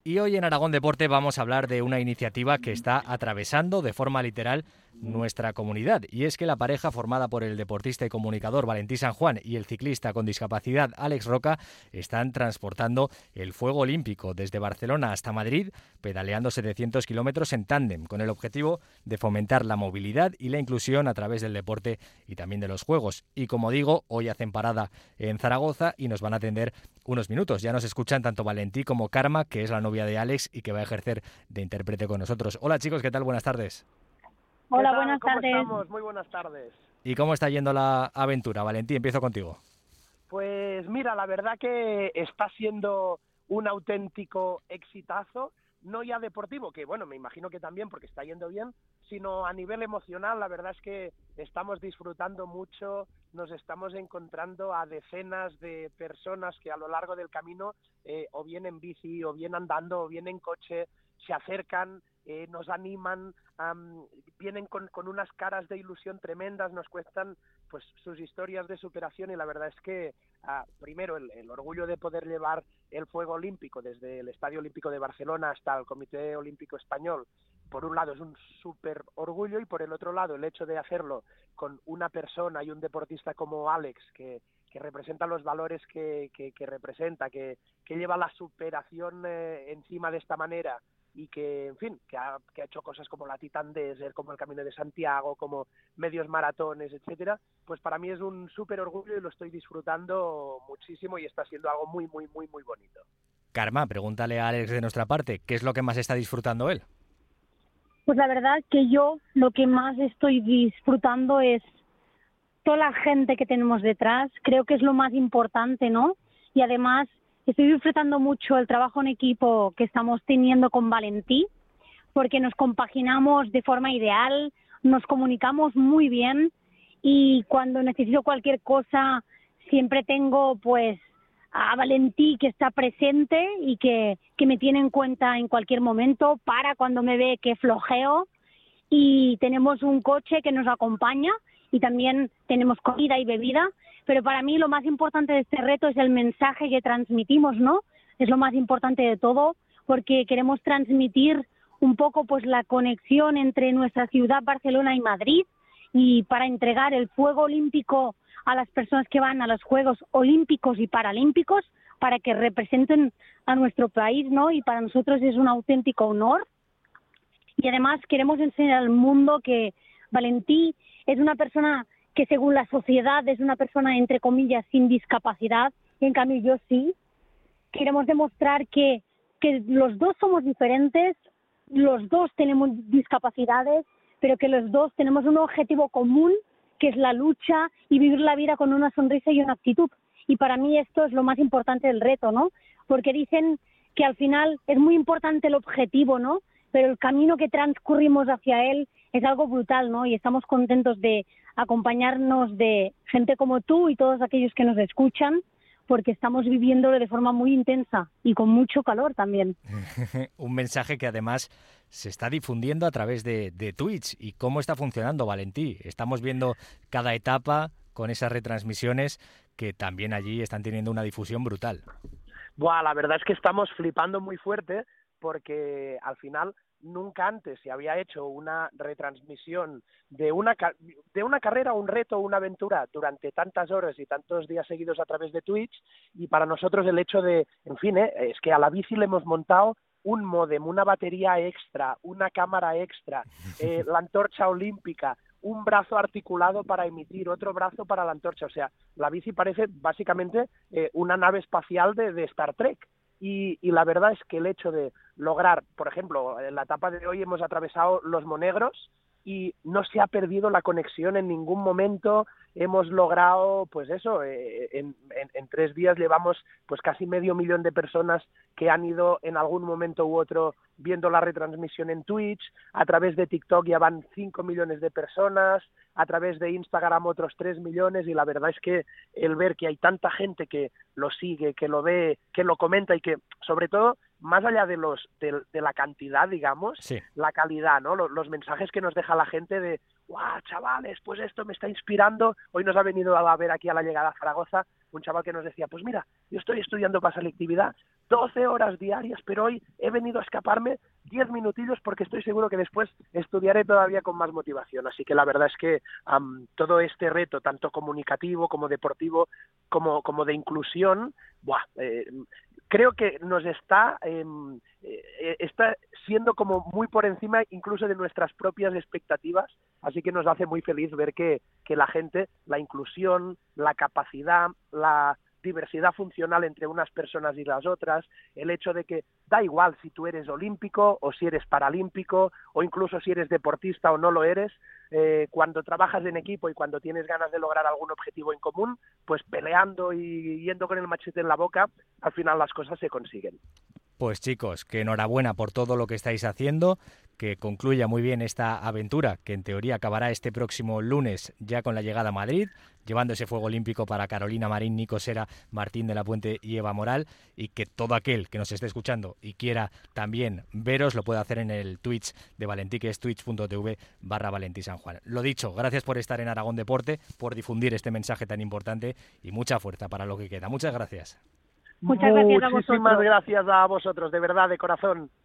Y hoy en Aragón Deporte vamos a hablar de una iniciativa que está atravesando de forma literal nuestra comunidad. Y es que la pareja formada por el deportista y comunicador Valentí San Juan y el ciclista con discapacidad Àlex Roca están transportando el fuego olímpico desde Barcelona hasta Madrid, pedaleando 700 kilómetros en tándem, con el objetivo de fomentar la movilidad y la inclusión a través del deporte y también de los juegos. Y como digo, hoy hacen parada en Zaragoza y nos van a atender unos minutos. Ya nos escuchan tanto Valentí como Karma, que es la novia de Àlex y que va a ejercer de intérprete con nosotros. Hola chicos, ¿qué tal? Buenas tardes. Hola, buenas tardes. ¿Cómo estamos? Muy buenas tardes. ¿Y cómo está yendo la aventura? Valentí, empiezo contigo. Pues mira, la verdad que está siendo un auténtico exitazo, no ya deportivo, que bueno, me imagino que también porque está yendo bien, sino a nivel emocional. La verdad es que estamos disfrutando mucho, nos estamos encontrando a decenas de personas que a lo largo del camino, o bien en bici, o bien andando, o bien en coche, se acercan, nos animan, vienen con unas caras de ilusión tremendas, nos cuentan pues sus historias de superación, y la verdad es que primero el orgullo de poder llevar el fuego olímpico desde el Estadio Olímpico de Barcelona hasta el Comité Olímpico Español, por un lado es un súper orgullo, y por el otro lado el hecho de hacerlo con una persona y un deportista como Àlex, que representa los valores que representa, que lleva la superación encima de esta manera, y que, en fin, que ha hecho cosas como la Titan Desert, como el Camino de Santiago, como medios maratones, etcétera, pues para mí es un súper orgullo y lo estoy disfrutando muchísimo y está siendo algo muy, muy, muy, muy bonito. Karma, pregúntale a Àlex de nuestra parte, ¿qué es lo que más está disfrutando él? Pues la verdad que yo lo que más estoy disfrutando es toda la gente que tenemos detrás. Creo que es lo más importante, ¿no? Y además estoy disfrutando mucho el trabajo en equipo que estamos teniendo con Valentí, porque nos compaginamos de forma ideal, nos comunicamos muy bien, y cuando necesito cualquier cosa siempre tengo pues a Valentí, que está presente y que me tiene en cuenta en cualquier momento, para cuando me ve que flojeo, y tenemos un coche que nos acompaña y también tenemos comida y bebida. Pero para mí lo más importante de este reto es el mensaje que transmitimos, ¿no? Es lo más importante de todo, porque queremos transmitir un poco pues la conexión entre nuestra ciudad, Barcelona y Madrid, y para entregar el fuego olímpico a las personas que van a los Juegos Olímpicos y Paralímpicos, para que representen a nuestro país, ¿no? Y para nosotros es un auténtico honor. Y además queremos enseñar al mundo que Valentí es una persona que según la sociedad es una persona, entre comillas, sin discapacidad, y en cambio yo sí. Queremos demostrar que los dos somos diferentes, los dos tenemos discapacidades, pero que los dos tenemos un objetivo común, que es la lucha y vivir la vida con una sonrisa y una actitud. Y para mí esto es lo más importante del reto, ¿no? Porque dicen que al final es muy importante el objetivo, ¿no? Pero el camino que transcurrimos hacia él es algo brutal, ¿no? Y estamos contentos de acompañarnos de gente como tú y todos aquellos que nos escuchan, porque estamos viviéndolo de forma muy intensa y con mucho calor también. Un mensaje que además se está difundiendo a través de Twitch. ¿Y cómo está funcionando, Valentí? Estamos viendo cada etapa con esas retransmisiones que también allí están teniendo una difusión brutal. Buah, la verdad es que estamos flipando muy fuerte, porque al final nunca antes se había hecho una retransmisión de una carrera, un reto, una aventura durante tantas horas y tantos días seguidos a través de Twitch. Y para nosotros el hecho de, en fin, es que a la bici le hemos montado un módem, una batería extra, una cámara extra, la antorcha olímpica, un brazo articulado para emitir, otro brazo para la antorcha. O sea, la bici parece básicamente una nave espacial de Star Trek. Y la verdad es que el hecho de lograr, por ejemplo, en la etapa de hoy hemos atravesado los Monegros y no se ha perdido la conexión en ningún momento. Hemos logrado, pues eso, en 3 días llevamos pues casi 500.000 de personas que han ido en algún momento u otro viendo la retransmisión en Twitch. A través de TikTok ya van 5 millones de personas, a través de Instagram otros 3 millones, y la verdad es que el ver que hay tanta gente que lo sigue, que lo ve, que lo comenta, y que sobre todo más allá de la cantidad, digamos, Sí. la calidad, ¿no? Los mensajes que nos deja la gente de, ¡guau, chavales, pues esto me está inspirando! Hoy nos ha venido a ver aquí a la llegada a Zaragoza un chaval que nos decía, pues mira, yo estoy estudiando para selectividad 12 horas diarias, pero hoy he venido a escaparme 10 minutillos porque estoy seguro que después estudiaré todavía con más motivación. Así que la verdad es que todo este reto, tanto comunicativo como deportivo, como de inclusión, creo que nos está siendo como muy por encima incluso de nuestras propias expectativas, así que nos hace muy feliz ver que la gente, la inclusión, la capacidad, la diversidad funcional entre unas personas y las otras, el hecho de que da igual si tú eres olímpico o si eres paralímpico o incluso si eres deportista o no lo eres, cuando trabajas en equipo y cuando tienes ganas de lograr algún objetivo en común, pues peleando y yendo con el machete en la boca, al final las cosas se consiguen. Pues chicos, que enhorabuena por todo lo que estáis haciendo, que concluya muy bien esta aventura, que en teoría acabará este próximo lunes ya con la llegada a Madrid, llevando ese fuego olímpico para Carolina Marín, Nico Sera, Martín de la Puente y Eva Moral, y que todo aquel que nos esté escuchando y quiera también veros lo puede hacer en el Twitch de Valentí, que es twitch.tv/Valentí San Juan. Lo dicho, gracias por estar en Aragón Deporte, por difundir este mensaje tan importante y mucha fuerza para lo que queda. Muchas gracias. Muchas gracias a vosotros. Muchísimas gracias a vosotros, de verdad, de corazón.